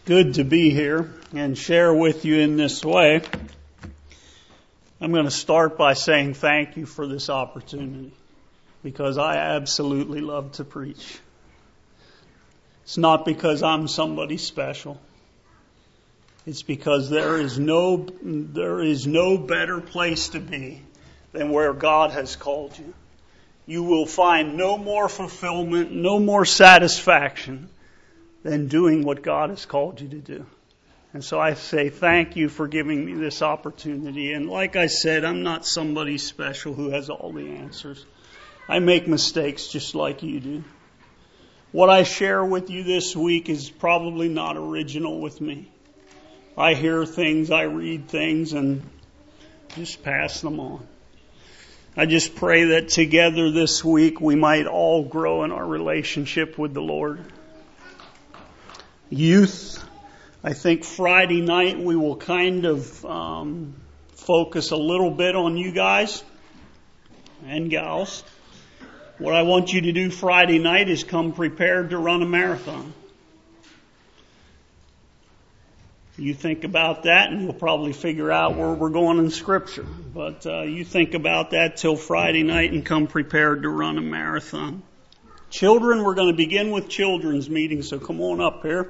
good to be here and share with you in this way. I'm going to start by saying thank you for this opportunity because I absolutely love to preach. It's not because I'm somebody special. It's because there is no better place to be than where God has called you. You will find no more fulfillment, no more satisfaction than doing what God has called you to do. And so I say thank you for giving me this opportunity. And like I said, I'm not somebody special who has all the answers. I make mistakes just like you do. What I share with you this week is probably not original with me. I hear things, I read things, and just pass them on. I just pray that together this week we might all grow in our relationship with the Lord. Youth, I think Friday night we will kind of focus a little bit on you guys and gals. What I want you to do Friday night is come prepared to run a marathon. You think about that and you'll probably figure out where we're going in Scripture. But you think about that till Friday night and come prepared to run a marathon. Children, we're going to begin with children's meeting, so come on up here.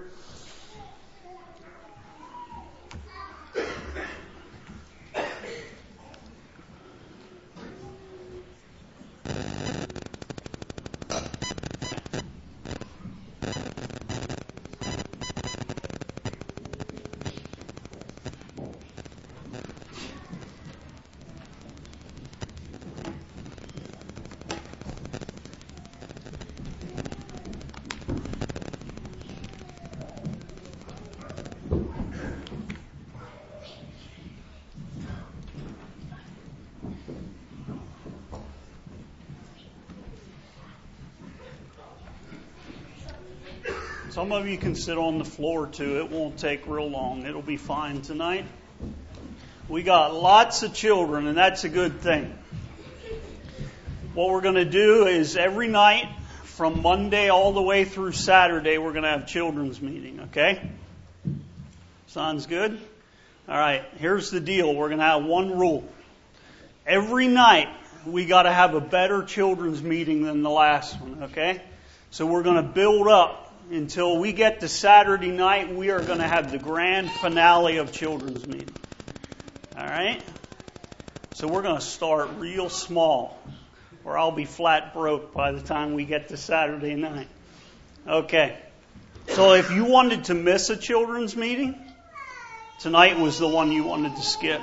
Some of you can sit on the floor too. It won't take real long. It'll be fine tonight. We got lots of children, and that's a good thing. What we're going to do is every night from Monday all the way through Saturday, we're going to have children's meeting, okay? Sounds good? All right, here's the deal. We're going to have one rule. Every night we got to have a better children's meeting than the last one, okay? So we're going to build up. Until we get to Saturday night, we are going to have the grand finale of children's meeting. All right? So we're going to start real small, or I'll be flat broke by the time we get to Saturday night. Okay. So if you wanted to miss a children's meeting, tonight was the one you wanted to skip.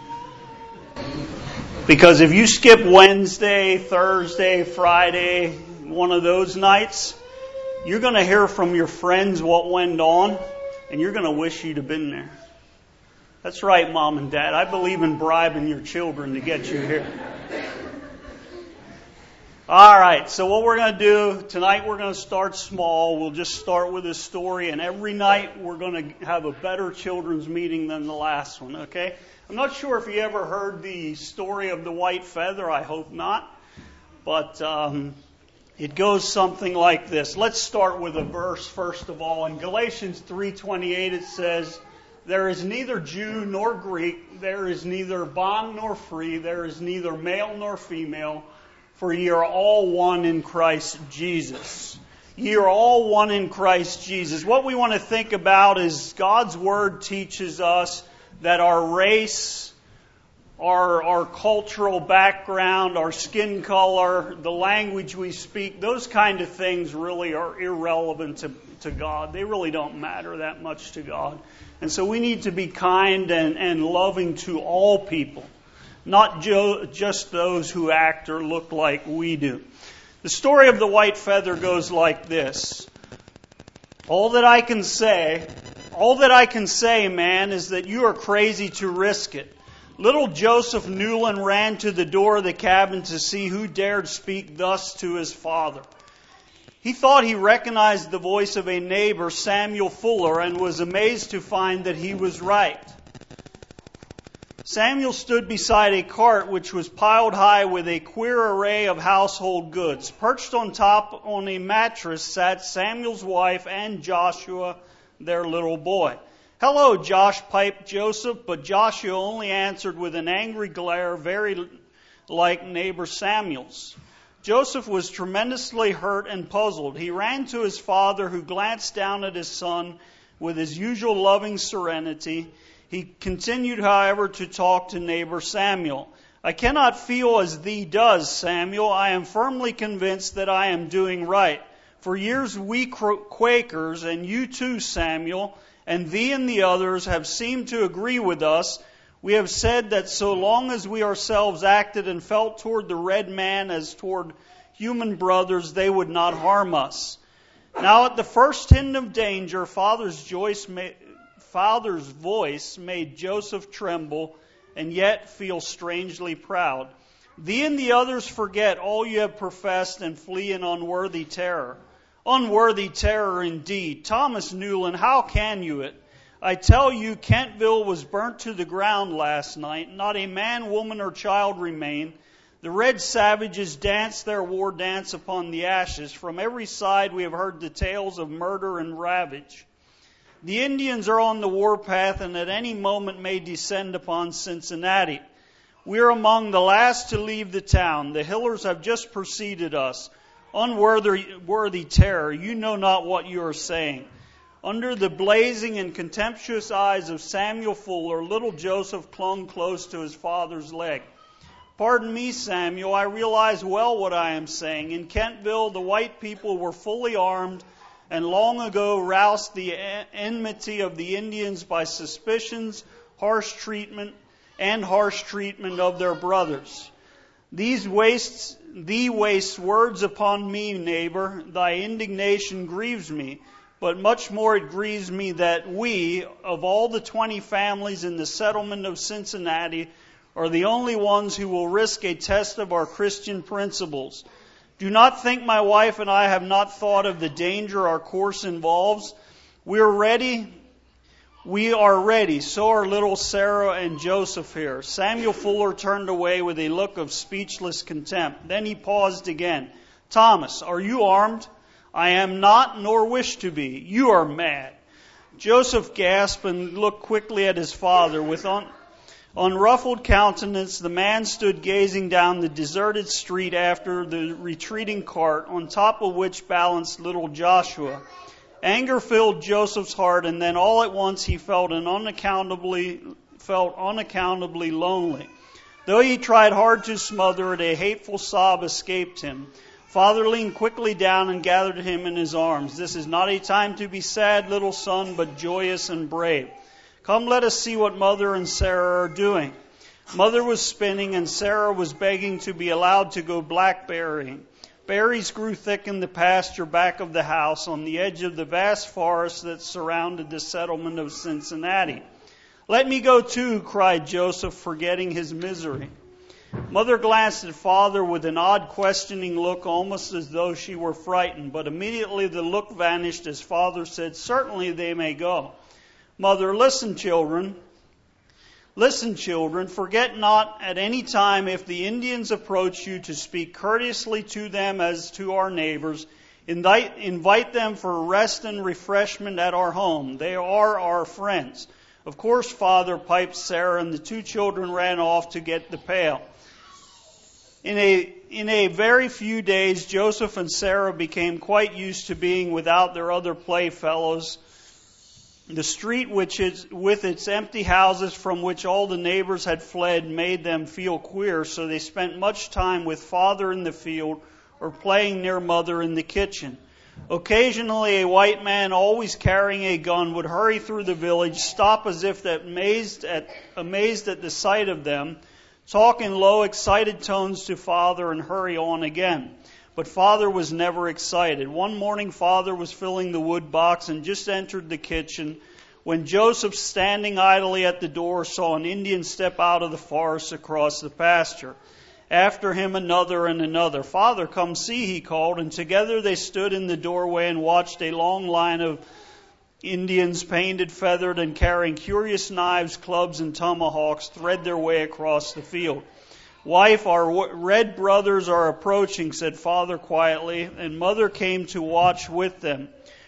Because if you skip Wednesday, Thursday, Friday, one of those nights, you're going to hear from your friends what went on, and you're going to wish you'd have been there. That's right, Mom and Dad. I believe in bribing your children to get you here. All right, so what we're going to do, tonight we're going to start small. We'll just start with a story, and every night we're going to have a better children's meeting than the last one, okay? I'm not sure if you ever heard the story of the white feather. I hope not. But it goes something like this. Let's start with a verse first of all. In Galatians 3:28 it says, "There is neither Jew nor Greek, there is neither bond nor free, there is neither male nor female, for ye are all one in Christ Jesus." Ye are all one in Christ Jesus. What we want to think about is God's Word teaches us that our race, our cultural background, our skin color, the language we speak, those kind of things really are irrelevant to God. They really don't matter that much to God. And so we need to be kind and loving to all people, not just those who act or look like we do. The story of the white feather goes like this. All that I can say, man, is that you are crazy to risk it. Little Joseph Newland ran to the door of the cabin to see who dared speak thus to his father. He thought he recognized the voice of a neighbor, Samuel Fuller, and was amazed to find that he was right. Samuel stood beside a cart which was piled high with a queer array of household goods. Perched on top on a mattress sat Samuel's wife and Joshua, their little boy. "Hello, Josh," piped Joseph, but Joshua only answered with an angry glare very like neighbor Samuel's. Joseph was tremendously hurt and puzzled. He ran to his father, who glanced down at his son with his usual loving serenity. He continued, however, to talk to neighbor Samuel. "I cannot feel as thee does, Samuel. I am firmly convinced that I am doing right. For years we Quakers, and you too, Samuel, and thee and the others have seemed to agree with us. We have said that so long as we ourselves acted and felt toward the red man as toward human brothers, they would not harm us. Now at the first hint of danger, Father's voice made Joseph tremble and yet feel strangely proud. Thee and the others forget all you have professed and flee in unworthy terror." "Unworthy terror indeed. Thomas Newland, how can you it? I tell you, Kentville was burnt to the ground last night. Not a man, woman, or child remained. The red savages danced their war dance upon the ashes. From every side we have heard the tales of murder and ravage. The Indians are on the warpath and at any moment may descend upon Cincinnati. We are among the last to leave the town. The Hillers have just preceded us. Unworthy terror, you know not what you are saying." Under the blazing and contemptuous eyes of Samuel Fuller, little Joseph clung close to his father's leg. "Pardon me, Samuel, I realize well what I am saying. In Kentville, the white people were fully armed and long ago roused the enmity of the Indians by suspicions, harsh treatment of their brothers. Thee waste words upon me, neighbor. Thy indignation grieves me, but much more it grieves me that we, of all the 20 families in the settlement of Cincinnati, are the only ones who will risk a test of our Christian principles. Do not think my wife and I have not thought of the danger our course involves. We are ready. So are little Sarah and Joseph here." Samuel Fuller turned away with a look of speechless contempt. Then he paused again. "Thomas, are you armed?" "I am not, nor wish to be." "You are mad." Joseph gasped and looked quickly at his father. With unruffled countenance, the man stood gazing down the deserted street after the retreating cart, on top of which balanced little Joshua. Anger filled Joseph's heart, and then all at once he felt unaccountably lonely. Though he tried hard to smother it, a hateful sob escaped him. Father leaned quickly down and gathered him in his arms. "This is not a time to be sad, little son, but joyous and brave. Come, let us see what Mother and Sarah are doing." Mother was spinning, and Sarah was begging to be allowed to go blackberrying. Berries grew thick in the pasture back of the house on the edge of the vast forest that surrounded the settlement of Cincinnati. "Let me go too," cried Joseph, forgetting his misery. Mother glanced at Father with an odd questioning look, almost as though she were frightened, but immediately the look vanished as Father said, "Certainly they may go." "Mother, listen, children. Forget not at any time if the Indians approach you to speak courteously to them as to our neighbors. Invite them for rest and refreshment at our home. They are our friends." "Of course, Father," piped Sarah, and the 2 children ran off to get the pail. In a very few days, Joseph and Sarah became quite used to being without their other playfellows. The street, with its empty houses from which all the neighbors had fled, made them feel queer, so they spent much time with Father in the field or playing near Mother in the kitchen. Occasionally, a white man, always carrying a gun, would hurry through the village, stop as if amazed at the sight of them, talk in low, excited tones to Father, and hurry on again. But Father was never excited. One morning, Father was filling the wood box and just entered the kitchen when Joseph, standing idly at the door, saw an Indian step out of the forest across the pasture. After him another and another. "Father, come see," he called, and together they stood in the doorway and watched a long line of Indians, painted, feathered, and carrying curious knives, clubs, and tomahawks, thread their way across the field. "Wife, our red brothers are approaching," said Father quietly, and Mother came to watch with them.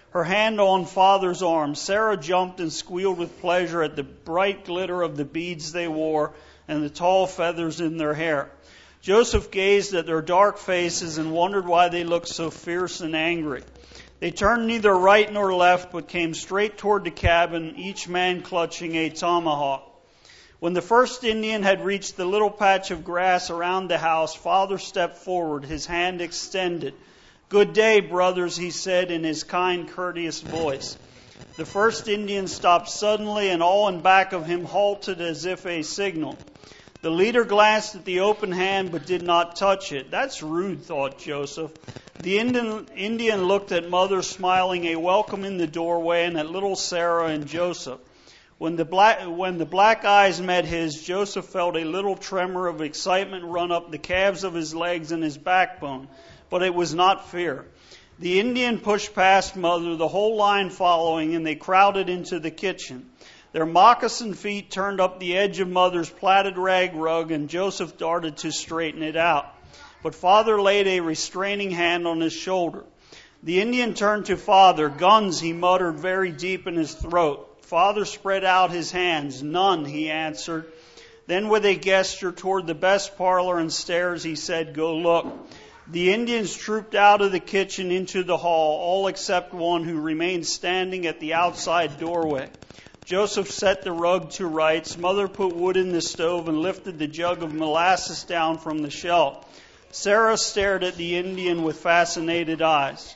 her hand on Father's arm. Sarah jumped and squealed with pleasure at the bright glitter of the beads they wore and the tall feathers in their hair. Joseph gazed at their dark faces and wondered why they looked so fierce and angry. They turned neither right nor left, but came straight toward the cabin, each man clutching a tomahawk. When the first Indian had reached the little patch of grass around the house, Father stepped forward, his hand extended. "Good day, brothers," he said in his kind, courteous voice. The first Indian stopped suddenly, and all in back of him halted as if a signal. The leader glanced at the open hand but did not touch it. "That's rude," thought Joseph. The Indian looked at Mother, smiling a welcome in the doorway, and at little Sarah and Joseph. When the black eyes met his, Joseph felt a little tremor of excitement run up the calves of his legs and his backbone, but it was not fear. The Indian pushed past Mother, the whole line following, and they crowded into the kitchen. Their moccasin feet turned up the edge of Mother's plaited rag rug, and Joseph darted to straighten it out. But Father laid a restraining hand on his shoulder. The Indian turned to Father. "Guns," he muttered very deep in his throat. Father spread out his hands. "None," he answered. Then with a gesture toward the best parlor and stairs, he said, "Go look." The Indians trooped out of the kitchen into the hall, all except one who remained standing at the outside doorway. Joseph set the rug to rights. Mother put wood in the stove and lifted the jug of molasses down from the shelf. Sarah stared at the Indian with fascinated eyes.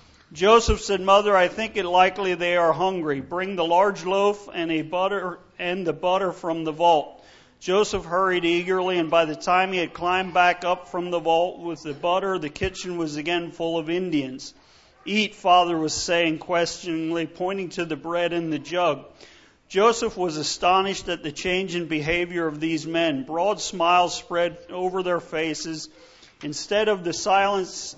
Joseph said, "Mother, I think it likely they are hungry. Bring the large loaf and the butter from the vault." Joseph hurried eagerly, and by the time he had climbed back up from the vault with the butter, the kitchen was again full of Indians. "Eat," Father was saying questioningly, pointing to the bread and the jug. Joseph was astonished at the change in behavior of these men. Broad smiles spread over their faces. Instead of the silence,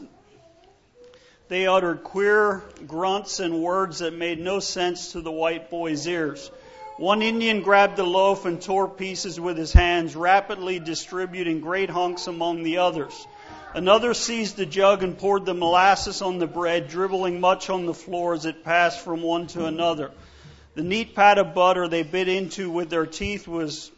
they uttered queer grunts and words that made no sense to the white boy's ears. One Indian grabbed the loaf and tore pieces with his hands, rapidly distributing great hunks among the others. Another seized the jug and poured the molasses on the bread, dribbling much on the floor as it passed from one to another. The neat pat of butter they bit into with their teeth was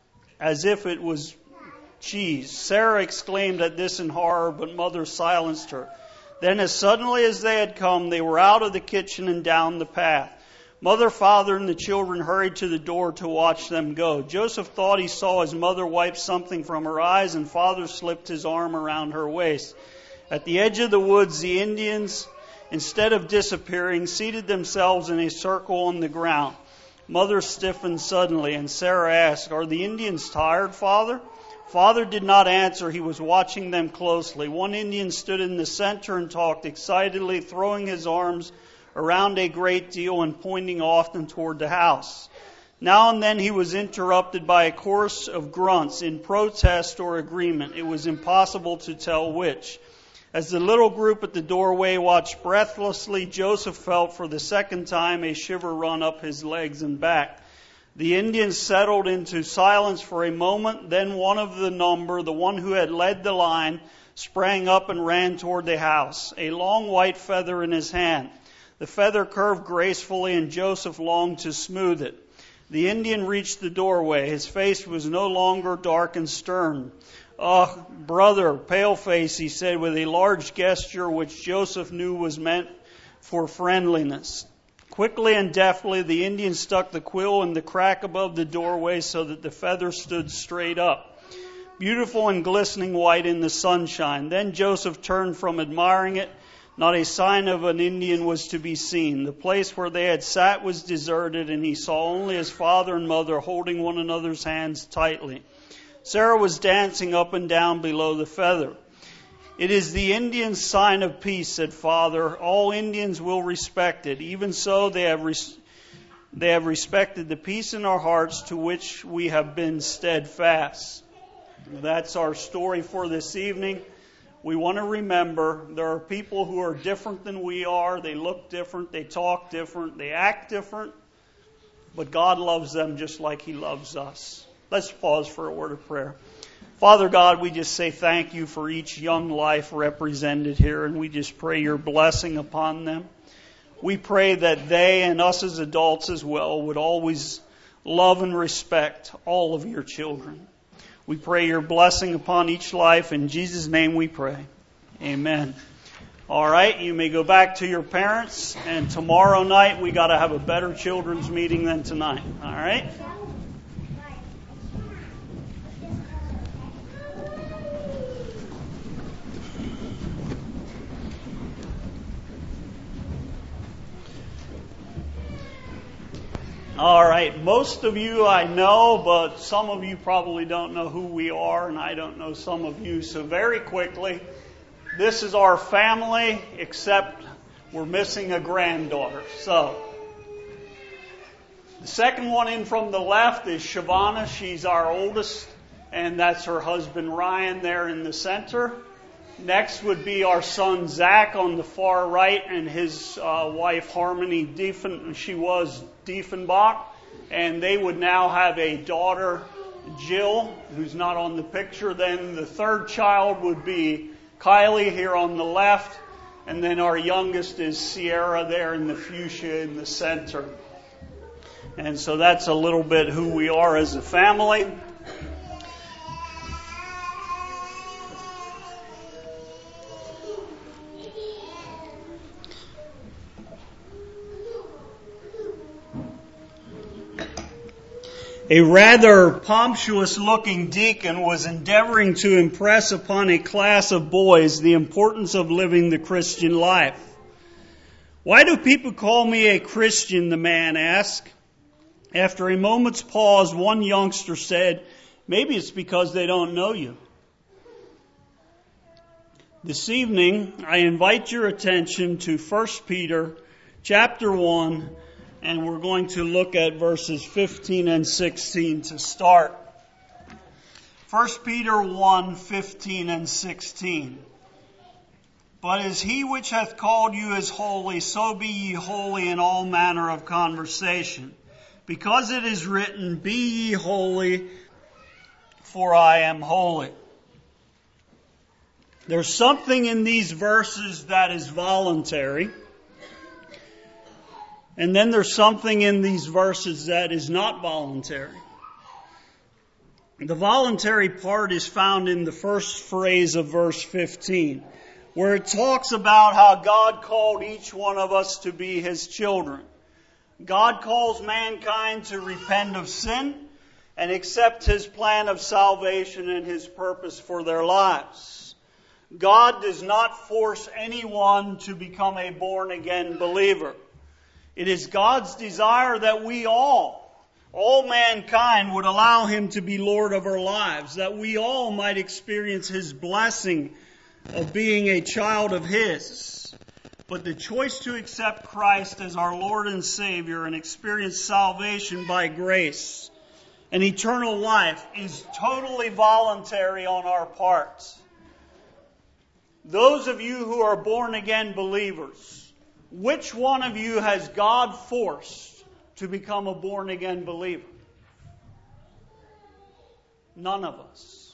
as if it was cheese. Sarah exclaimed at this in horror, but Mother silenced her. Then, as suddenly as they had come, they were out of the kitchen and down the path. Mother, Father, and the children hurried to the door to watch them go. Joseph thought he saw his mother wipe something from her eyes, and Father slipped his arm around her waist. At the edge of the woods, the Indians, instead of disappearing, seated themselves in a circle on the ground. Mother stiffened suddenly, and Sarah asked, "Are the Indians tired, Father?" Father did not answer. He was watching them closely. One Indian stood in the center and talked excitedly, throwing his arms around a great deal and pointing often toward the house. Now and then he was interrupted by a chorus of grunts in protest or agreement. It was impossible to tell which. As the little group at the doorway watched breathlessly, Joseph felt for the second time a shiver run up his legs and back. The Indians settled into silence for a moment. Then one of the number, the one who had led the line, sprang up and ran toward the house, a long white feather in his hand. The feather curved gracefully, and Joseph longed to smooth it. The Indian reached the doorway. His face was no longer dark and stern. "Oh, brother, paleface," he said with a large gesture which Joseph knew was meant for friendliness. Quickly and deftly, the Indian stuck the quill in the crack above the doorway so that the feather stood straight up, beautiful and glistening white in the sunshine. Then Joseph turned from admiring it. Not a sign of an Indian was to be seen. The place where they had sat was deserted, and he saw only his father and mother holding one another's hands tightly. Sarah was dancing up and down below the feather. "It is the Indian's sign of peace," said Father. "All Indians will respect it. Even so, they have respected the peace in our hearts to which we have been steadfast." That's our story for this evening. We want to remember there are people who are different than we are. They look different. They talk different. They act different. But God loves them just like He loves us. Let's pause for a word of prayer. Father God, we just say thank you for each young life represented here, and we just pray your blessing upon them. we pray that they and us as adults as well would always love and respect all of your children. We pray your blessing upon each life. In Jesus' name we pray. Amen. All right, you may go back to your parents, and tomorrow night we got to have a better children's meeting than tonight. All right? All right, most of you I know, but some of you probably don't know who we are, and I don't know some of you. So very quickly, this is our family, except we're missing a granddaughter. So, the second one in from the left is Shavana. She's our oldest, and that's her husband Ryan there in the center. Next would be our son Zach on the far right, and his wife Harmony Diefenbach, and they would now have a daughter, Jill, who's not on the picture. Then the third child would be Kylie here on the left, and then our youngest is Sierra there in the fuchsia in the center. And so that's a little bit who we are as a family. A rather pompous-looking deacon was endeavoring to impress upon a class of boys the importance of living the Christian life. "Why do people call me a Christian?" the man asked. After a moment's pause, one youngster said, "Maybe it's because they don't know you." This evening, I invite your attention to 1 Peter chapter 1, and we're going to look at verses 15 and 16 to start. 1 Peter 1, 15 and 16. "But as he which hath called you is holy, so be ye holy in all manner of conversation. Because it is written, Be ye holy, for I am holy." There's something in these verses that is voluntary. And then there's something in these verses that is not voluntary. The voluntary part is found in the first phrase of verse 15, where it talks about how God called each one of us to be His children. God calls mankind to repent of sin and accept His plan of salvation and His purpose for their lives. God does not force anyone to become a born-again believer. It is God's desire that we all mankind would allow Him to be Lord of our lives, that we all might experience His blessing of being a child of His. But the choice to accept Christ as our Lord and Savior and experience salvation by grace and eternal life is totally voluntary on our part. Those of you who are born-again believers, which one of you has God forced to become a born-again believer? None of us.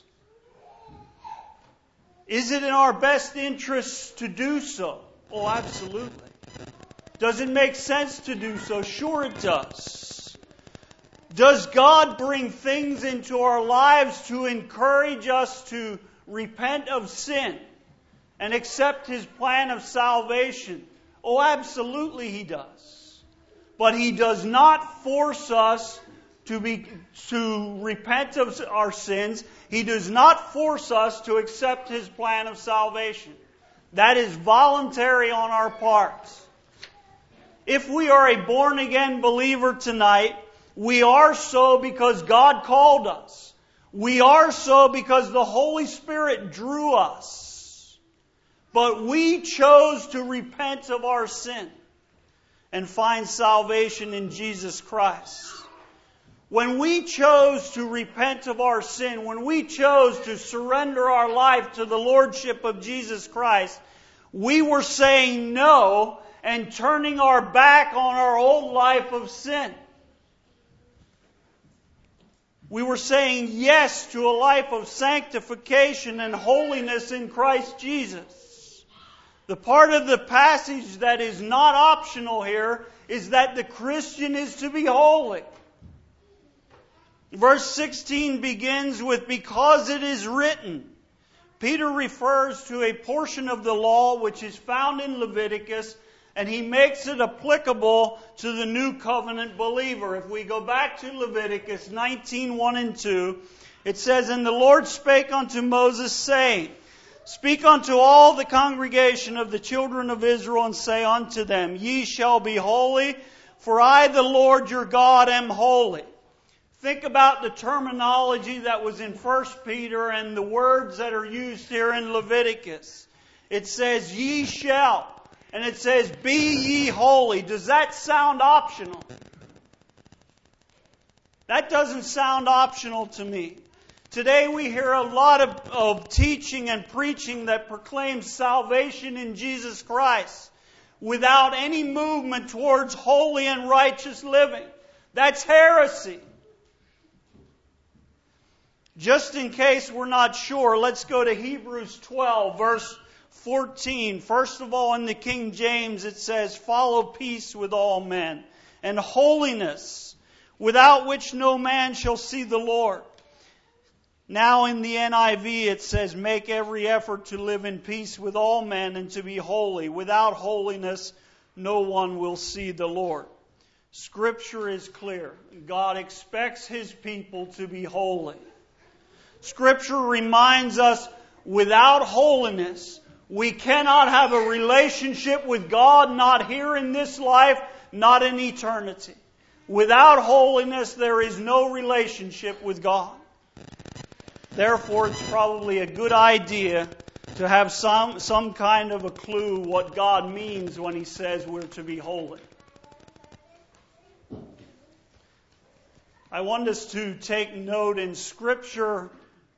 Is it in our best interest to do so? Oh, absolutely. Does it make sense to do so? Sure it does. Does God bring things into our lives to encourage us to repent of sin and accept His plan of salvation? Oh, absolutely He does. But He does not force us to repent of our sins. He does not force us to accept His plan of salvation. That is voluntary on our part. If we are a born-again believer tonight, we are so because God called us. We are so because the Holy Spirit drew us. But we chose to repent of our sin and find salvation in Jesus Christ. When we chose to repent of our sin, when we chose to surrender our life to the Lordship of Jesus Christ, we were saying no and turning our back on our old life of sin. We were saying yes to a life of sanctification and holiness in Christ Jesus. The part of the passage that is not optional here is that the Christian is to be holy. Verse 16 begins with, because it is written. Peter refers to a portion of the law which is found in Leviticus, and he makes it applicable to the new covenant believer. If we go back to Leviticus 19:1 and 2, it says, And the Lord spake unto Moses, saying, Speak unto all the congregation of the children of Israel, and say unto them, Ye shall be holy, for I, the Lord your God, am holy. Think about the terminology that was in 1 Peter and the words that are used here in Leviticus. It says, Ye shall. And it says, Be ye holy. Does that sound optional? That doesn't sound optional to me. Today we hear a lot of teaching and preaching that proclaims salvation in Jesus Christ without any movement towards holy and righteous living. That's heresy. Just in case we're not sure, let's go to Hebrews 12, verse 14. First of all, in the King James, it says, Follow peace with all men, and holiness, without which no man shall see the Lord. Now in the NIV, it says, Make every effort to live in peace with all men and to be holy. Without holiness, no one will see the Lord. Scripture is clear. God expects His people to be holy. Scripture reminds us, without holiness, we cannot have a relationship with God, not here in this life, not in eternity. Without holiness, there is no relationship with God. Therefore, it's probably a good idea to have some kind of a clue what God means when He says we're to be holy. I want us to take note in Scripture.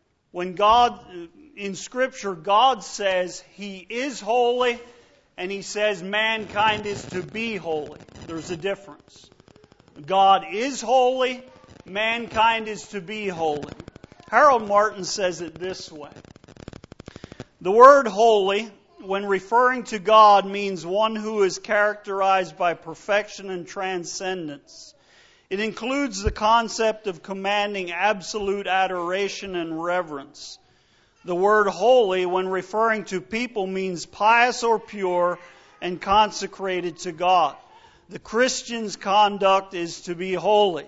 In Scripture, God says He is holy, and He says mankind is to be holy. There's a difference. God is holy, mankind is to be holy. Harold Martin says it this way. The word holy, when referring to God, means one who is characterized by perfection and transcendence. It includes the concept of commanding absolute adoration and reverence. The word holy, when referring to people, means pious or pure and consecrated to God. The Christian's conduct is to be holy.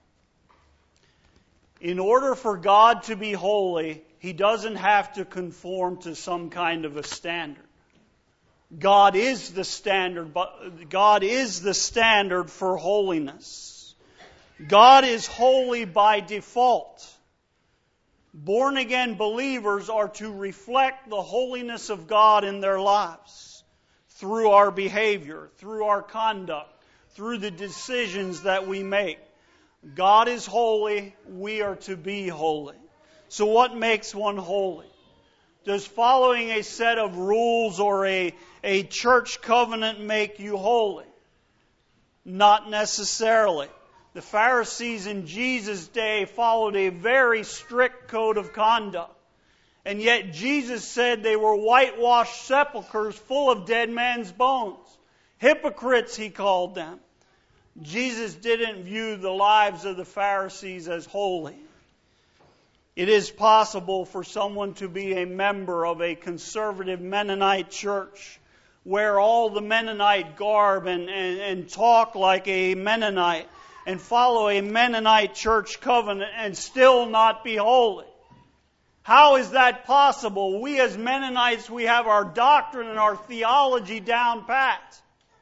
In order for God to be holy, He doesn't have to conform to some kind of a standard. God is the standard, but God is the standard for holiness. God is holy by default. Born-again believers are to reflect the holiness of God in their lives through our behavior, through our conduct, through the decisions that we make. God is holy, we are to be holy. So what makes one holy? Does following a set of rules or a church covenant make you holy? Not necessarily. The Pharisees in Jesus' day followed a very strict code of conduct. And yet Jesus said they were whitewashed sepulchres full of dead men's bones. Hypocrites, He called them. Jesus didn't view the lives of the Pharisees as holy. It is possible for someone to be a member of a conservative Mennonite church, wear all the Mennonite garb and talk like a Mennonite, and follow a Mennonite church covenant and still not be holy. How is that possible? We as Mennonites, we have our doctrine and our theology down pat.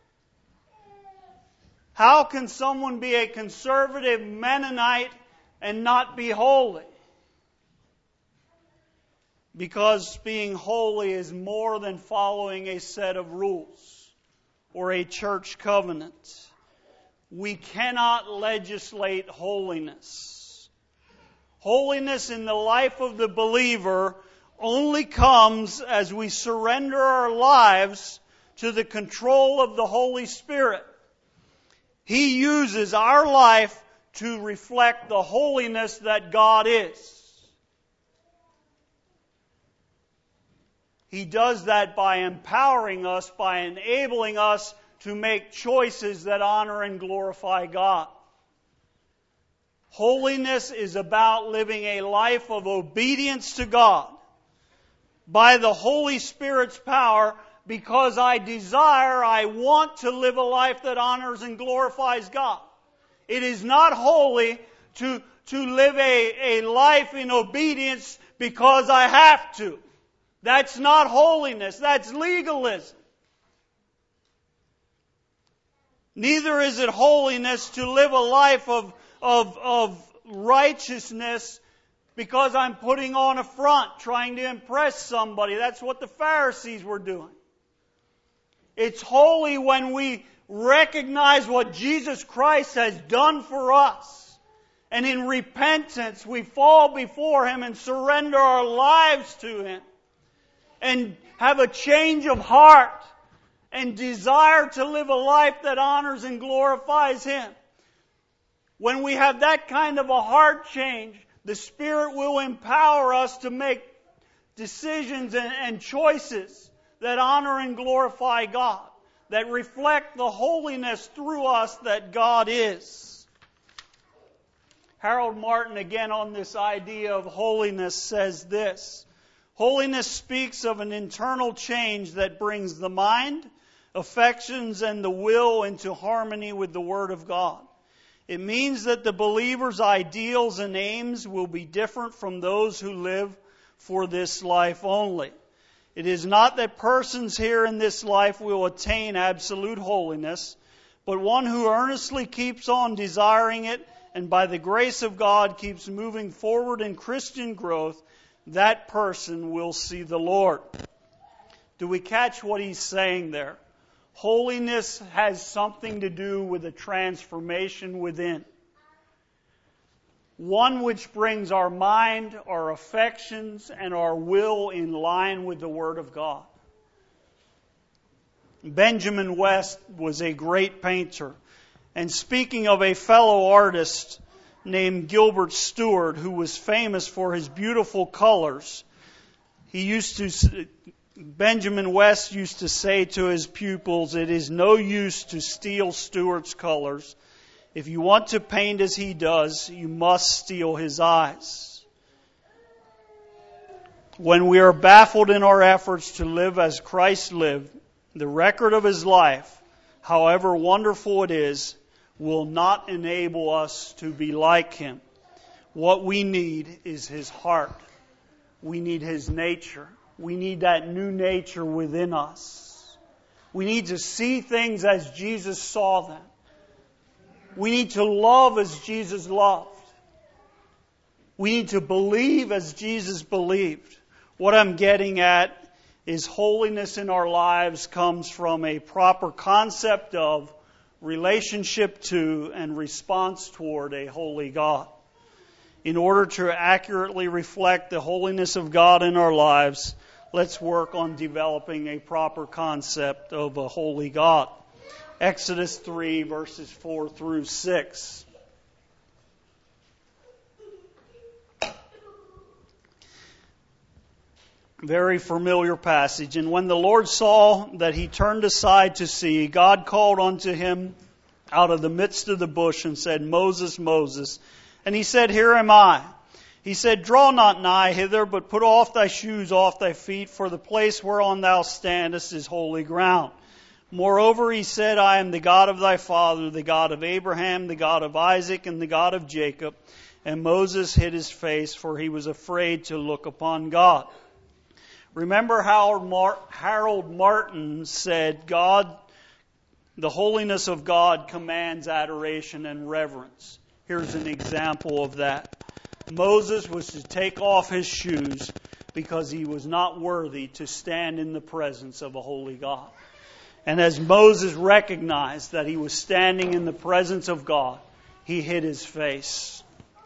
How can someone be a conservative Mennonite and not be holy? Because being holy is more than following a set of rules or a church covenant. We cannot legislate holiness. Holiness in the life of the believer only comes as we surrender our lives to the control of the Holy Spirit. He uses our life to reflect the holiness that God is. He does that by empowering us, by enabling us to make choices that honor and glorify God. Holiness is about living a life of obedience to God by the Holy Spirit's power, because I want to live a life that honors and glorifies God. It is not holy to live a life in obedience because I have to. That's not holiness. That's legalism. Neither is it holiness to live a life of righteousness because I'm putting on a front, trying to impress somebody. That's what the Pharisees were doing. It's holy when we recognize what Jesus Christ has done for us. And in repentance, we fall before Him and surrender our lives to Him. And have a change of heart. And desire to live a life that honors and glorifies Him. When we have that kind of a heart change, the Spirit will empower us to make decisions and choices that honor and glorify God, that reflect the holiness through us that God is. Harold Martin, again on this idea of holiness, says this: holiness speaks of an internal change that brings the mind, affections, and the will into harmony with the Word of God. It means that the believer's ideals and aims will be different from those who live for this life only. It is not that persons here in this life will attain absolute holiness, but one who earnestly keeps on desiring it and by the grace of God keeps moving forward in Christian growth, that person will see the Lord. Do we catch what he's saying there? Holiness has something to do with a transformation within. One which brings our mind, our affections, and our will in line with the Word of God. Benjamin West was a great painter. And speaking of a fellow artist named Gilbert Stuart, who was famous for his beautiful colors, Benjamin West used to say to his pupils, "It is no use to steal Stuart's colors. If you want to paint as he does, you must steal his eyes." When we are baffled in our efforts to live as Christ lived, the record of His life, however wonderful it is, will not enable us to be like Him. What we need is His heart. We need His nature. We need that new nature within us. We need to see things as Jesus saw them. We need to love as Jesus loved. We need to believe as Jesus believed. What I'm getting at is holiness in our lives comes from a proper concept of relationship to and response toward a holy God. In order to accurately reflect the holiness of God in our lives, let's work on developing a proper concept of a holy God. Exodus 3, verses 4 through 6. Very familiar passage. And when the Lord saw that he turned aside to see, God called unto him out of the midst of the bush and said, "Moses, Moses." And he said, "Here am I." He said, "Draw not nigh hither, but put off thy shoes off thy feet, for the place whereon thou standest is holy ground. Moreover, he said, I am the God of thy father, the God of Abraham, the God of Isaac, and the God of Jacob." And Moses hid his face, for he was afraid to look upon God. Remember how Harold Martin said, the holiness of God commands adoration and reverence. Here's an example of that. Moses was to take off his shoes because he was not worthy to stand in the presence of a holy God. And as Moses recognized that he was standing in the presence of God, he hid his face.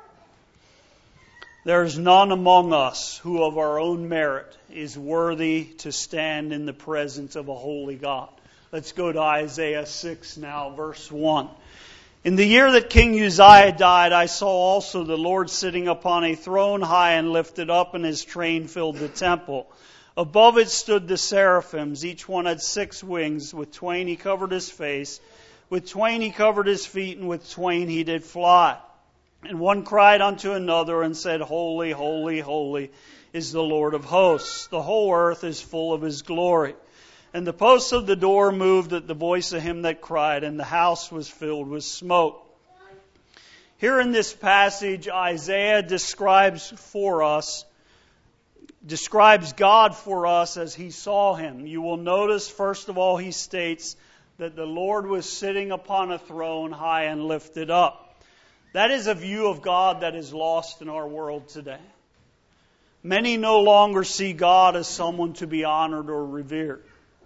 There is none among us who of our own merit is worthy to stand in the presence of a holy God. Let's go to Isaiah 6 now, verse 1. "In the year that King Uzziah died, I saw also the Lord sitting upon a throne high and lifted up, and his train filled the temple. Above it stood the seraphims. Each one had 6 wings. With twain he covered his face. With twain he covered his feet. And with twain he did fly. And one cried unto another and said, Holy, holy, holy is the Lord of hosts. The whole earth is full of His glory. And the posts of the door moved at the voice of him that cried, and the house was filled with smoke. Here in this passage, Isaiah describes God for us as he saw Him. You will notice, first of all, he states that the Lord was sitting upon a throne high and lifted up. That is a view of God that is lost in our world today. Many no longer see God as someone to be honored or revered.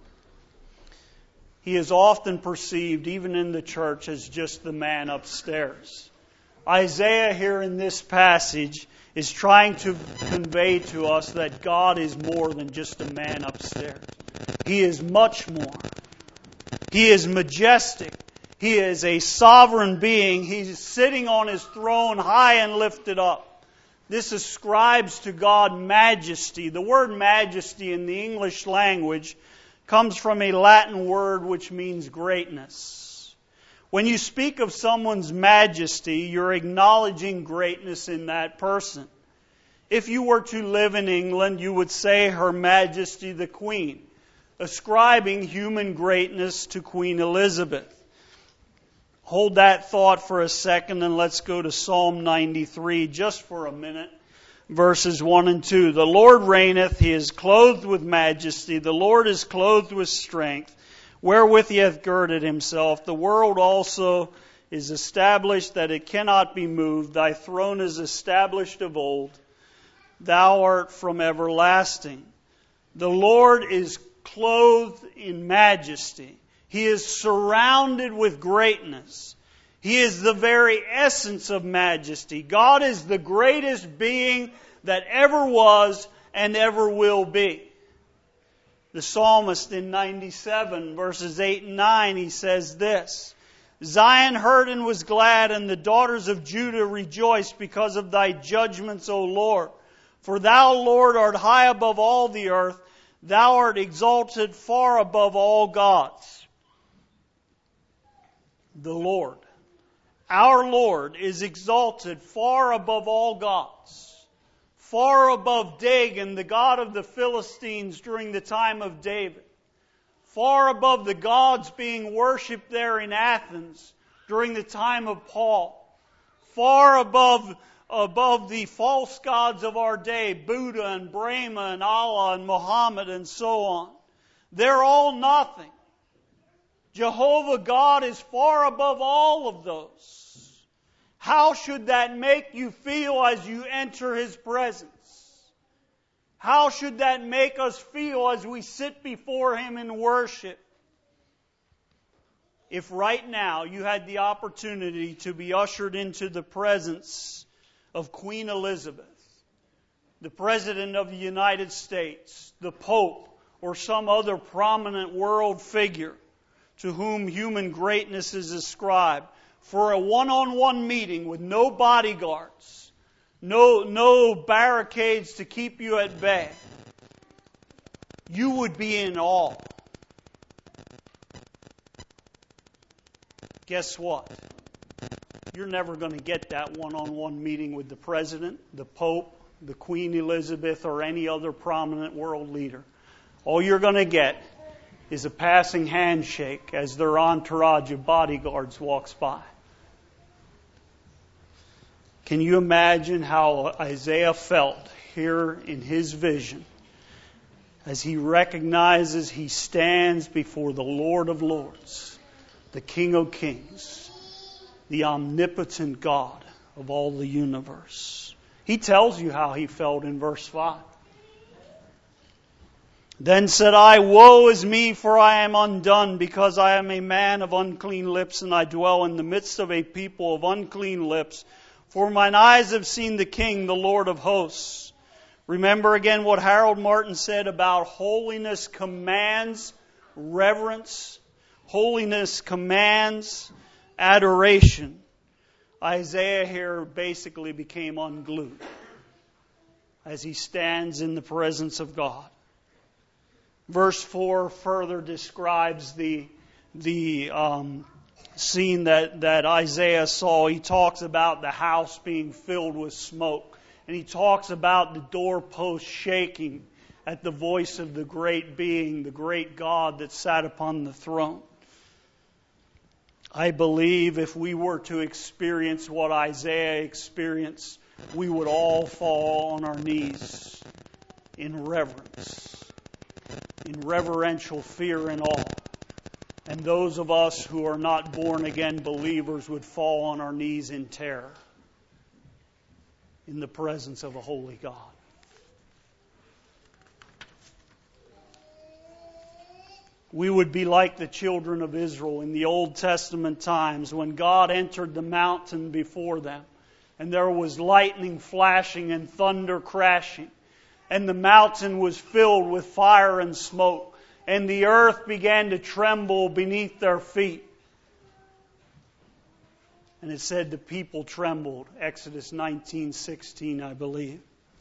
He is often perceived, even in the church, as just the man upstairs. Isaiah here in this passage is trying to convey to us that God is more than just a man upstairs. He is much more. He is majestic. He is a sovereign being. He's sitting on His throne high and lifted up. This ascribes to God majesty. The word majesty in the English language comes from a Latin word which means greatness. When you speak of someone's majesty, you're acknowledging greatness in that person. If you were to live in England, you would say Her Majesty the Queen, ascribing human greatness to Queen Elizabeth. Hold that thought for a second and let's go to Psalm 93 just for a minute. Verses 1 and 2. The Lord reigneth, He is clothed with majesty. The Lord is clothed with strength, wherewith He hath girded Himself. The world also is established that it cannot be moved. Thy throne is established of old. Thou art from everlasting. The Lord is clothed in majesty. He is surrounded with greatness. He is the very essence of majesty. God is the greatest being that ever was and ever will be. The psalmist in 97 verses 8 and 9, he says this, Zion heard and was glad, and the daughters of Judah rejoiced because of Thy judgments, O Lord. For Thou, Lord, art high above all the earth. Thou art exalted far above all gods. The Lord, our Lord, is exalted far above all gods. Far above Dagon, the god of the Philistines during the time of David. Far above the gods being worshipped there in Athens during the time of Paul. Far above the false gods of our day, Buddha and Brahma and Allah and Muhammad and so on. They're all nothing. Jehovah God is far above all of those. How should that make you feel as you enter His presence? How should that make us feel as we sit before Him in worship? If right now you had the opportunity to be ushered into the presence of Queen Elizabeth, the President of the United States, the Pope, or some other prominent world figure to whom human greatness is ascribed, for a one-on-one meeting with no bodyguards, no barricades to keep you at bay, you would be in awe. Guess what? You're never going to get that one-on-one meeting with the President, the Pope, the Queen Elizabeth, or any other prominent world leader. All you're going to get is a passing handshake as their entourage of bodyguards walks by. Can you imagine how Isaiah felt here in his vision as he recognizes he stands before the Lord of Lords, the King of Kings, the omnipotent God of all the universe? He tells you how he felt in verse 5. Then said I, Woe is me, for I am undone, because I am a man of unclean lips, and I dwell in the midst of a people of unclean lips. For mine eyes have seen the King, the Lord of hosts. Remember again what Harold Martin said about holiness commands reverence. Holiness commands adoration. Isaiah here basically became unglued as he stands in the presence of God. Verse 4 further describes the scene that Isaiah saw. He talks about the house being filled with smoke. And he talks about the doorpost shaking at the voice of the great being, the great God that sat upon the throne. I believe if we were to experience what Isaiah experienced, we would all fall on our knees in reverence, in reverential fear and awe. And those of us who are not born again believers would fall on our knees in terror in the presence of a holy God. We would be like the children of Israel in the Old Testament times when God entered the mountain before them and there was lightning flashing and thunder crashing and the mountain was filled with fire and smoke and the earth began to tremble beneath their feet. And it said the people trembled. Exodus 19:16, I believe.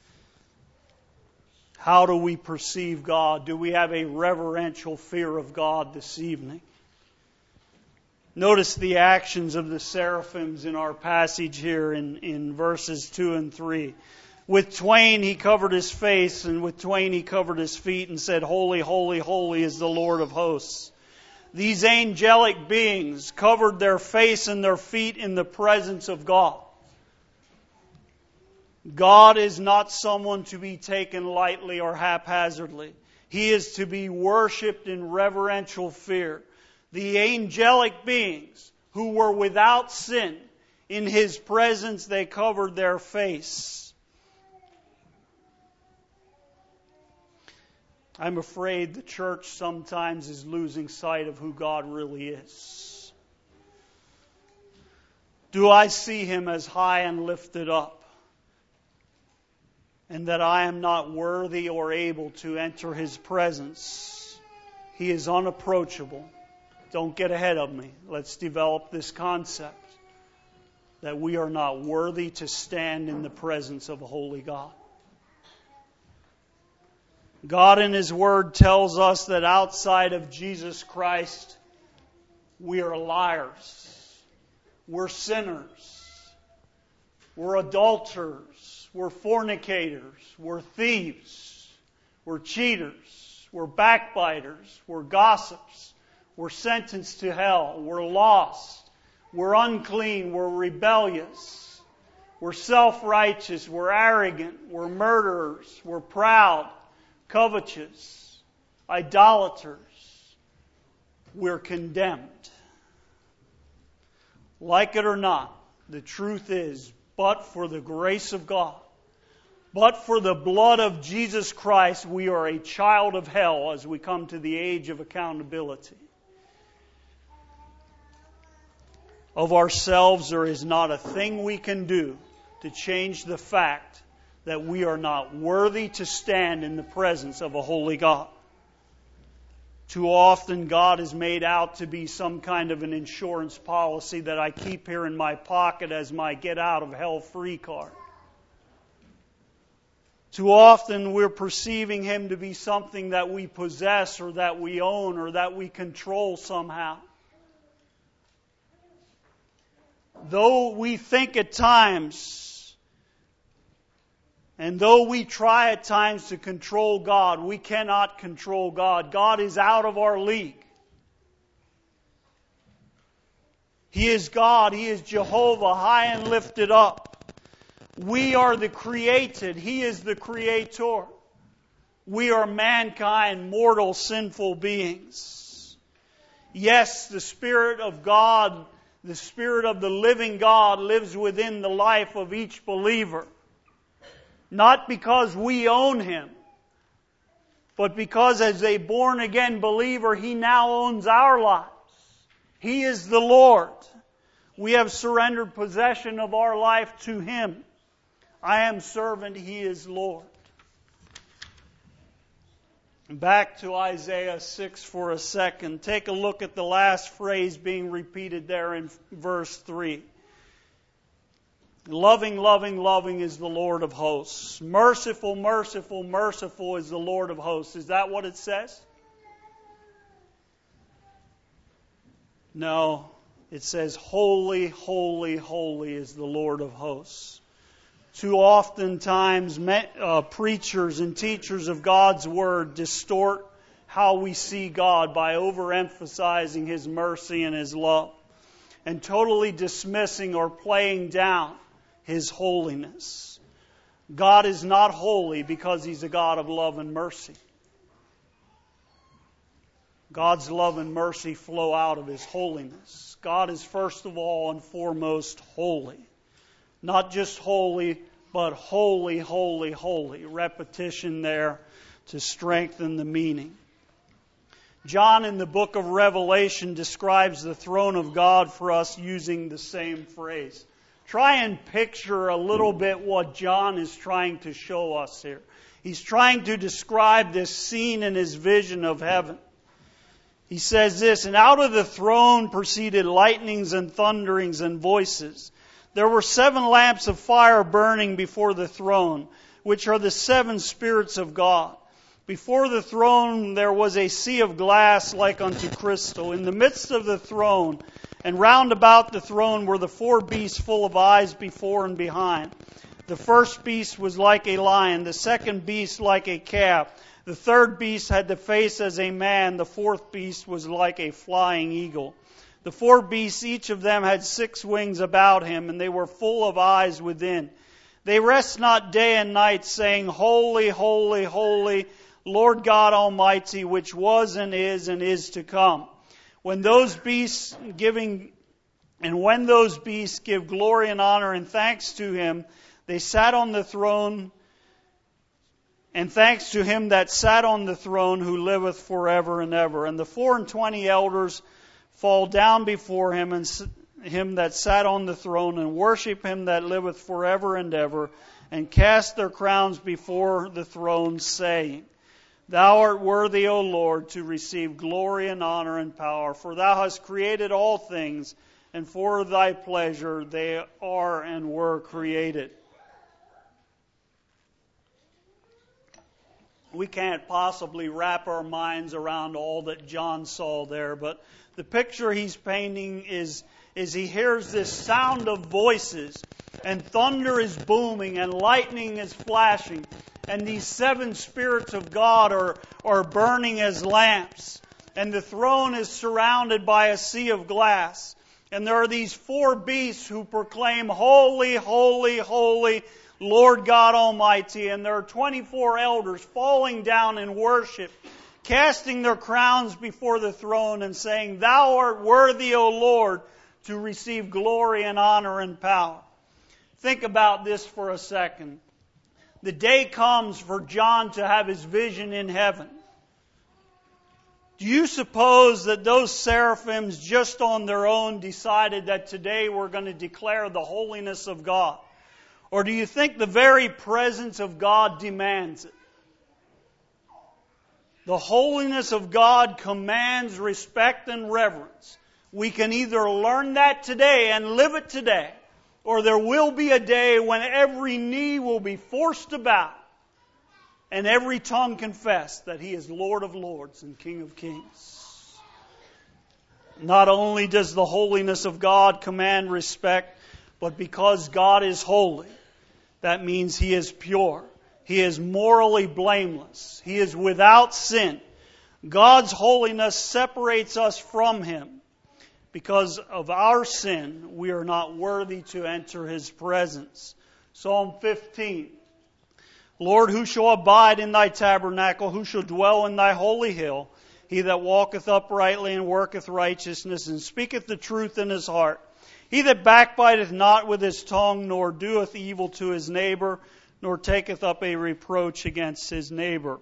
How do we perceive God? Do we have a reverential fear of God this evening? Notice the actions of the seraphims in our passage here in verses 2 and 3. With twain he covered his face, and with twain he covered his feet, and said, Holy, holy, holy is the Lord of hosts. These angelic beings covered their face and their feet in the presence of God. God is not someone to be taken lightly or haphazardly. He is to be worshipped in reverential fear. The angelic beings who were without sin, in His presence they covered their face. I'm afraid the church sometimes is losing sight of who God really is. Do I see Him as high and lifted up? And that I am not worthy or able to enter His presence. He is unapproachable. Don't get ahead of me. Let's develop this concept that we are not worthy to stand in the presence of a holy God. God in His Word tells us that outside of Jesus Christ, we are liars. We're sinners. We're adulterers. We're fornicators. We're thieves. We're cheaters. We're backbiters. We're gossips. We're sentenced to hell. We're lost. We're unclean. We're rebellious. We're self-righteous. We're arrogant. We're murderers. We're proud, covetous, idolaters. We're condemned. Like it or not, the truth is, but for the grace of God, but for the blood of Jesus Christ, we are a child of hell as we come to the age of accountability. Of ourselves, there is not a thing we can do to change the fact that we are not worthy to stand in the presence of a holy God. Too often, God is made out to be some kind of an insurance policy that I keep here in my pocket as my get-out-of-hell-free card. Too often, we're perceiving Him to be something that we possess or that we own or that we control somehow. Though we think at times, and though we try at times to control God, we cannot control God. God is out of our league. He is God. He is Jehovah, high and lifted up. We are the created. He is the creator. We are mankind, mortal, sinful beings. Yes, the Spirit of God, the Spirit of the living God lives within the life of each believer. Not because we own Him, but because as a born-again believer, He now owns our lives. He is the Lord. We have surrendered possession of our life to Him. I am servant, He is Lord. Back to Isaiah 6 for a second. Take a look at the last phrase being repeated there in verse 3. Loving, loving, loving is the Lord of hosts. Merciful, merciful, merciful is the Lord of hosts. Is that what it says? No, it says, holy, holy, holy is the Lord of hosts. Too oftentimes, preachers and teachers of God's Word distort how we see God by overemphasizing His mercy and His love, and totally dismissing or playing down His holiness. God is not holy because He's a God of love and mercy. God's love and mercy flow out of His holiness. God is first of all and foremost holy. Not just holy, but holy, holy, holy. Repetition there to strengthen the meaning. John in the book of Revelation describes the throne of God for us using the same phrase. Try and picture a little bit what John is trying to show us here. He's trying to describe this scene in his vision of heaven. He says this, and out of the throne proceeded lightnings and thunderings and voices. There were 7 lamps of fire burning before the throne, which are the 7 spirits of God. Before the throne there was a sea of glass like unto crystal. In the midst of the throne and round about the throne were the 4 beasts full of eyes before and behind. The first beast was like a lion, the second beast like a calf. The third beast had the face as a man. The fourth beast was like a flying eagle. The 4 beasts, each of them had 6 wings about him, and they were full of eyes within. They rest not day and night, saying, Holy, holy, holy, Lord God Almighty, which was and is to come. When those beasts give glory and honor and thanks to Him, they sat on the throne. And thanks to Him that sat on the throne, who liveth forever and ever. And the 24 elders fall down before Him, and Him that sat on the throne, and worship Him that liveth forever and ever, and cast their crowns before the throne, saying, Thou art worthy, O Lord, to receive glory and honor and power, for Thou hast created all things, and for Thy pleasure they are and were created. We can't possibly wrap our minds around all that John saw there, but the picture he's painting is he hears this sound of voices, and thunder is booming, and lightning is flashing, and these 7 spirits of God are burning as lamps, and the throne is surrounded by a sea of glass, and there are these 4 beasts who proclaim, Holy, holy, holy, Lord God Almighty, and there are 24 elders falling down in worship, casting their crowns before the throne and saying, Thou art worthy, O Lord, to receive glory and honor and power. Think about this for a second. The day comes for John to have his vision in heaven. Do you suppose that those seraphims just on their own decided that today we're going to declare the holiness of God? Or do you think the very presence of God demands it? The holiness of God commands respect and reverence. We can either learn that today and live it today, or there will be a day when every knee will be forced to bow and every tongue confess that He is Lord of lords and King of kings. Not only does the holiness of God command respect, but because God is holy, that means He is pure. He is morally blameless. He is without sin. God's holiness separates us from Him. Because of our sin, we are not worthy to enter His presence. Psalm 15. Lord, who shall abide in Thy tabernacle? Who shall dwell in Thy holy hill? He that walketh uprightly and worketh righteousness and speaketh the truth in his heart. He that backbiteth not with his tongue, nor doeth evil to his neighbor, nor taketh up a reproach against his neighbor.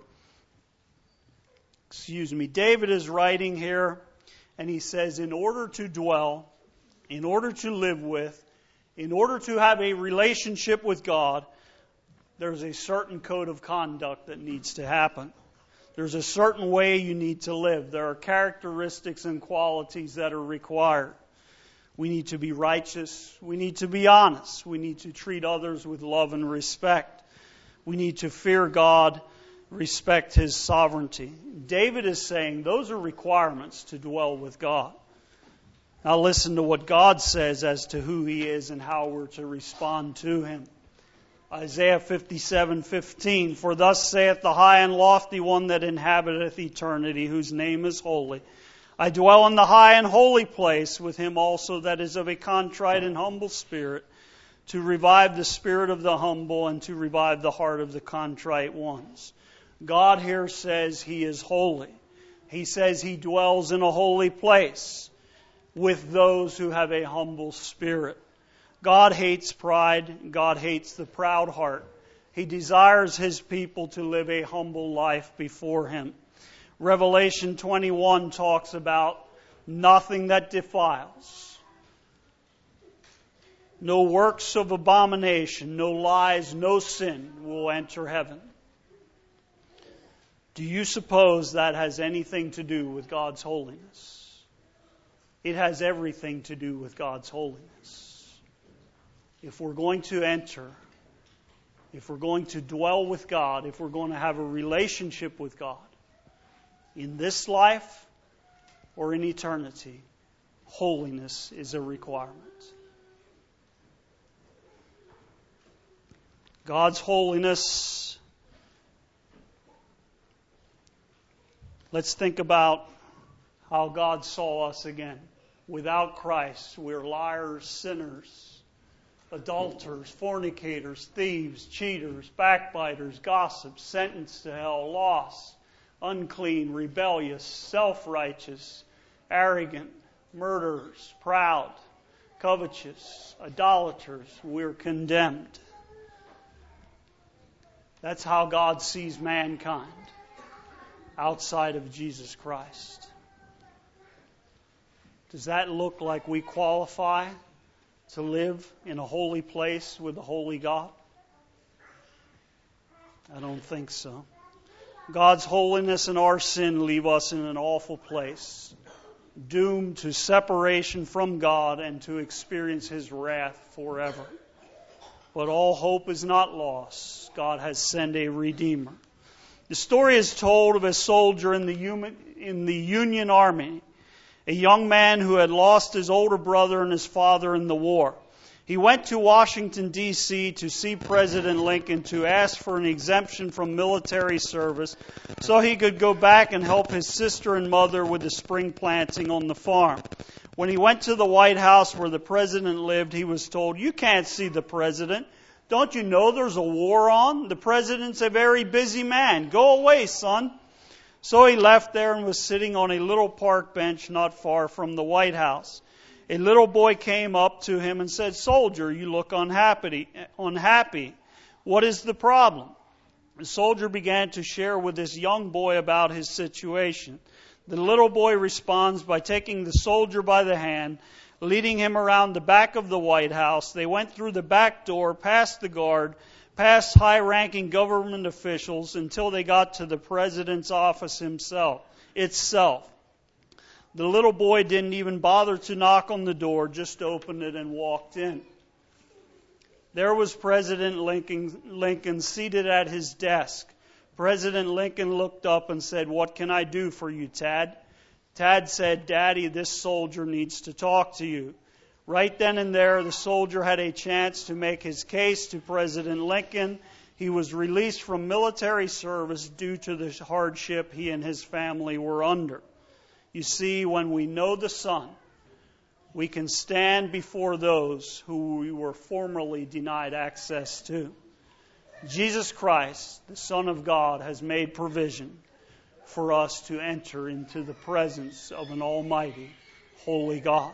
David is writing here, and he says, in order to dwell, in order to live with, in order to have a relationship with God, there's a certain code of conduct that needs to happen. There's a certain way you need to live. There are characteristics and qualities that are required. We need to be righteous. We need to be honest. We need to treat others with love and respect. We need to fear God, respect His sovereignty. David is saying those are requirements to dwell with God. Now listen to what God says as to who He is and how we're to respond to Him. Isaiah 57:15, For thus saith the high and lofty one that inhabiteth eternity, whose name is holy. I dwell in the high and holy place with him also that is of a contrite and humble spirit, to revive the spirit of the humble and to revive the heart of the contrite ones. God here says He is holy. He says He dwells in a holy place with those who have a humble spirit. God hates pride. God hates the proud heart. He desires His people to live a humble life before Him. Revelation 21 talks about nothing that defiles. No works of abomination, no lies, no sin will enter heaven. Do you suppose that has anything to do with God's holiness? It has everything to do with God's holiness. If we're going to enter, if we're going to dwell with God, if we're going to have a relationship with God, in this life or in eternity, holiness is a requirement. God's holiness. Let's think about how God saw us again. Without Christ, we're liars, sinners, adulterers, fornicators, thieves, cheaters, backbiters, gossips, sentenced to hell, lost, unclean, rebellious, self-righteous, arrogant, murderers, proud, covetous, idolaters. We're condemned. That's how God sees mankind outside of Jesus Christ. Does that look like we qualify to live in a holy place with a holy God? I don't think so. God's holiness and our sin leave us in an awful place, doomed to separation from God and to experience His wrath forever. But all hope is not lost. God has sent a Redeemer. The story is told of a soldier in the Union Army, a young man who had lost his older brother and his father in the war. He went to Washington, D.C. to see President Lincoln to ask for an exemption from military service so he could go back and help his sister and mother with the spring planting on the farm. When he went to the White House where the president lived, he was told, "You can't see the president. Don't you know there's a war on? The president's a very busy man. Go away, son." So he left there and was sitting on a little park bench not far from the White House. A little boy came up to him and said, "Soldier, you look unhappy. What is the problem?" The soldier began to share with this young boy about his situation. The little boy responds by taking the soldier by the hand, leading him around the back of the White House. They went through the back door, past the guard, past high-ranking government officials, until they got to the president's office itself. The little boy didn't even bother to knock on the door, just opened it and walked in. There was President Lincoln seated at his desk. President Lincoln looked up and said, "What can I do for you, Tad?" Tad said, "Daddy, this soldier needs to talk to you." Right then and there, the soldier had a chance to make his case to President Lincoln. He was released from military service due to the hardship he and his family were under. You see, when we know the Son, we can stand before those who we were formerly denied access to. Jesus Christ, the Son of God, has made provision for us to enter into the presence of an almighty, holy God.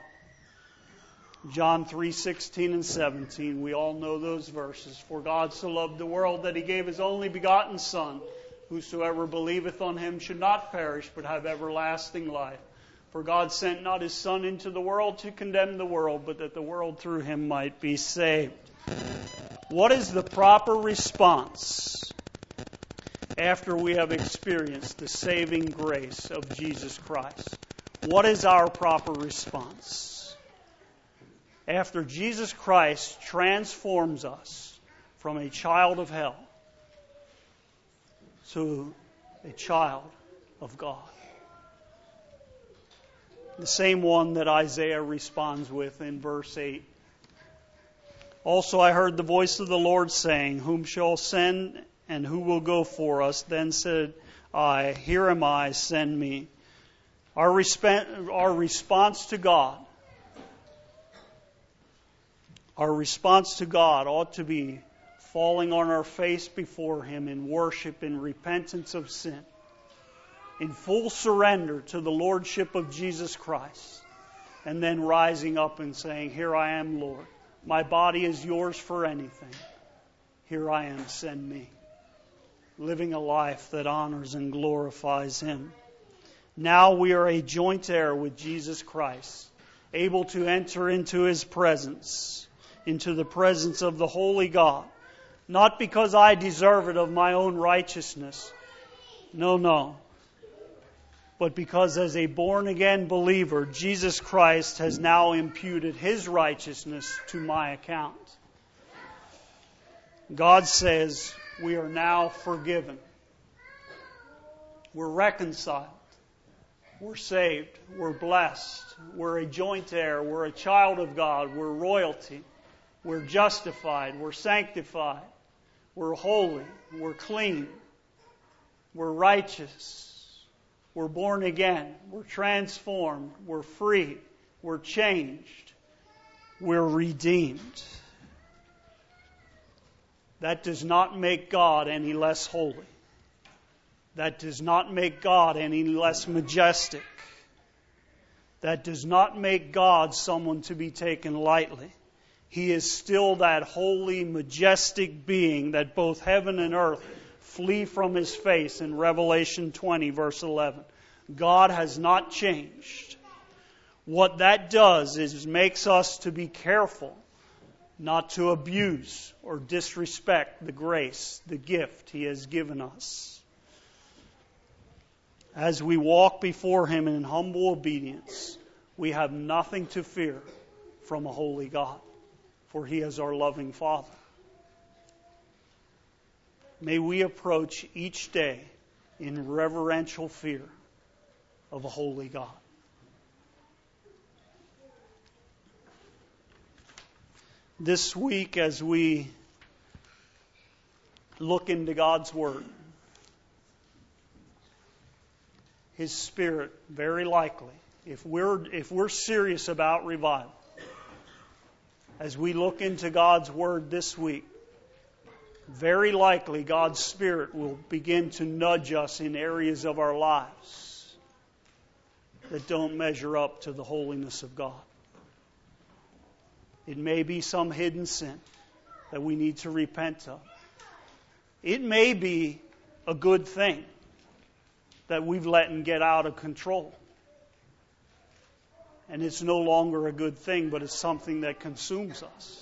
John 3:16 and 17, we all know those verses. "For God so loved the world that He gave His only begotten Son, whosoever believeth on Him should not perish, but have everlasting life. For God sent not His Son into the world to condemn the world, but that the world through Him might be saved." What is the proper response after we have experienced the saving grace of Jesus Christ? What is our proper response? After Jesus Christ transforms us from a child of hell to a child of God. The same one that Isaiah responds with in verse 8. Also I heard the voice of the Lord saying, Whom shall send, and who will go for us? Then said I, Here am I, send me. Our response to God ought to be falling on our face before Him in worship and repentance of sin, in full surrender to the Lordship of Jesus Christ, and then rising up and saying, Here I am, Lord. My body is yours for anything. Here I am, send me. Living a life that honors and glorifies Him. Now we are a joint heir with Jesus Christ, able to enter into His presence, into the presence of the Holy God, not because I deserve it of my own righteousness. No. But because as a born-again believer, Jesus Christ has now imputed His righteousness to my account. God says we are now forgiven. We're reconciled. We're saved. We're blessed. We're a joint heir. We're a child of God. We're royalty. We're justified. We're sanctified. We're holy. We're clean. We're righteous. We're born again. We're transformed. We're free. We're changed. We're redeemed. That does not make God any less holy. That does not make God any less majestic. That does not make God someone to be taken lightly. He is still that holy, majestic being that both heaven and earth flee from His face in Revelation 20, verse 11. God has not changed. What that does is makes us to be careful not to abuse or disrespect the grace, the gift He has given us. As we walk before Him in humble obedience, we have nothing to fear from a holy God, for He is our loving Father. May we approach each day in reverential fear of a holy God. This week, as we look into God's Word, His Spirit, very likely, if we're serious about revival, as we look into God's Word this week, very likely God's Spirit will begin to nudge us in areas of our lives that don't measure up to the holiness of God. It may be some hidden sin that we need to repent of. It may be a good thing that we've let get out of control. And it's no longer a good thing, but it's something that consumes us.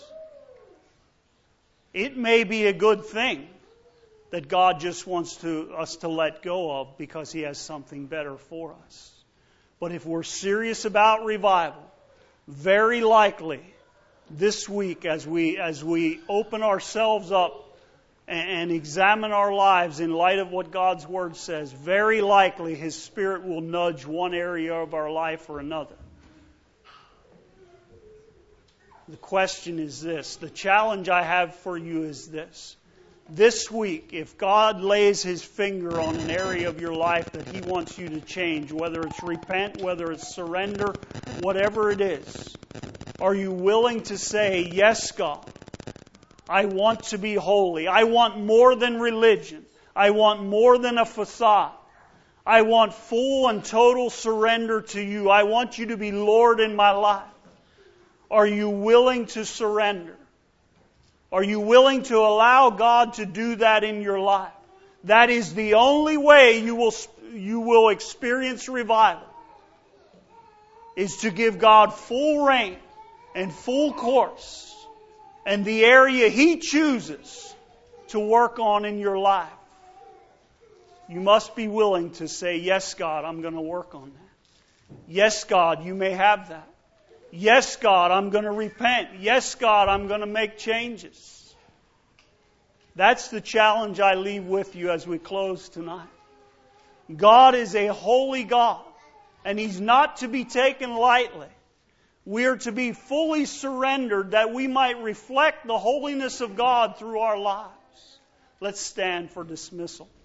It may be a good thing that God just wants us to let go of because He has something better for us. But if we're serious about revival, very likely this week as we open ourselves up and examine our lives in light of what God's Word says, very likely His Spirit will nudge one area of our life or another. The question is this. The challenge I have for you is this. This week, if God lays His finger on an area of your life that He wants you to change, whether it's repent, whether it's surrender, whatever it is, are you willing to say, yes, God, I want to be holy. I want more than religion. I want more than a facade. I want full and total surrender to You. I want You to be Lord in my life. Are you willing to surrender? Are you willing to allow God to do that in your life? That is the only way you will experience revival, is to give God full reign and full course and the area He chooses to work on in your life. You must be willing to say, yes, God, I'm going to work on that. Yes, God, You may have that. Yes, God, I'm going to repent. Yes, God, I'm going to make changes. That's the challenge I leave with you as we close tonight. God is a holy God. And He's not to be taken lightly. We are to be fully surrendered that we might reflect the holiness of God through our lives. Let's stand for dismissal.